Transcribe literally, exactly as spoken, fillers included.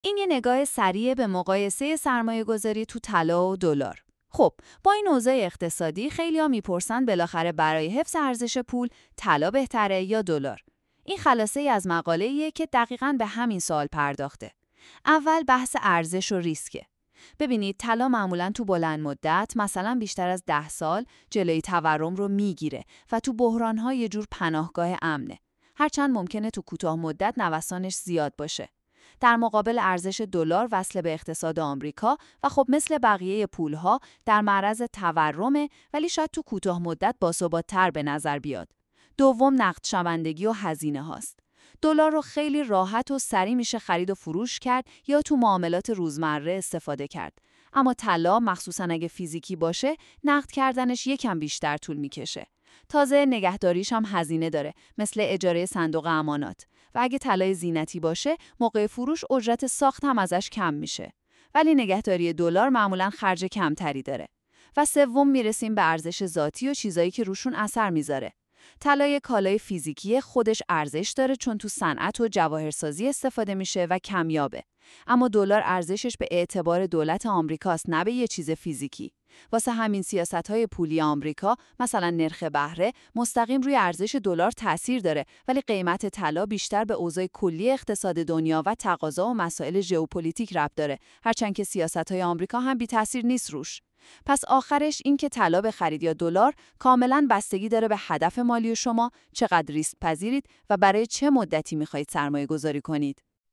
این یه نگاه سریع به مقایسه سرمایه‌گذاری تو طلا و دلار. خب، با این اوضاع اقتصادی خیلی‌ها میپرسن بالاخره برای حفظ ارزش پول طلا بهتره یا دلار؟ این خلاصه‌ای از مقاله‌ایه که دقیقاً به همین سوال پرداخته. اول بحث ارزش و ریسکه. ببینید طلا معمولاً تو بلند مدت، مثلا بیشتر از ده سال، جلوی تورم رو میگیره و تو بحران‌ها یه جور پناهگاه امنه. هرچند ممکنه تو کوتاه مدت نوسانش زیاد باشه. در مقابل ارزش دلار وصل به اقتصاد آمریکا و خب مثل بقیه پولها در معرض تورمه، ولی شاید تو کوتاه مدت باثبات‌تر به نظر بیاد. دوم نقد شوندگی و هزینه هاست. دلار رو خیلی راحت و سریع میشه خرید و فروش کرد یا تو معاملات روزمره استفاده کرد. اما طلا مخصوصا اگه فیزیکی باشه، نقد کردنش یکم بیشتر طول میکشه. تازه نگهداریش هم هزینه داره، مثل اجاره صندوق امانات. و اگه طلای زینتی باشه، موقع فروش اجرت ساخت هم ازش کم میشه. ولی نگهداری دلار معمولاً خرج کمتری داره. و سوم میرسیم به ارزش ذاتی و چیزایی که روشون اثر میذاره. طلا یک کالای فیزیکی، خودش ارزش داره چون تو صنعت و جواهرسازی استفاده میشه و کمیابه. اما دلار ارزشش به اعتبار دولت آمریکاست، نه به یه چیز فیزیکی. واسه همین سیاست‌های پولی آمریکا، مثلا نرخ بهره، مستقیم روی ارزش دلار تأثیر داره، ولی قیمت طلا بیشتر به اوضاع کلی اقتصاد دنیا و تقاضا و مسائل ژئوپلیتیک ربط داره، هرچند که سیاست‌های آمریکا هم بی تأثیر نیست روش. پس آخرش این که طلا بخرید یا دلار کاملاً بستگی داره به هدف مالی شما، چقدر ریسک پذیرید و برای چه مدتی می‌خواید سرمایه‌گذاری کنید.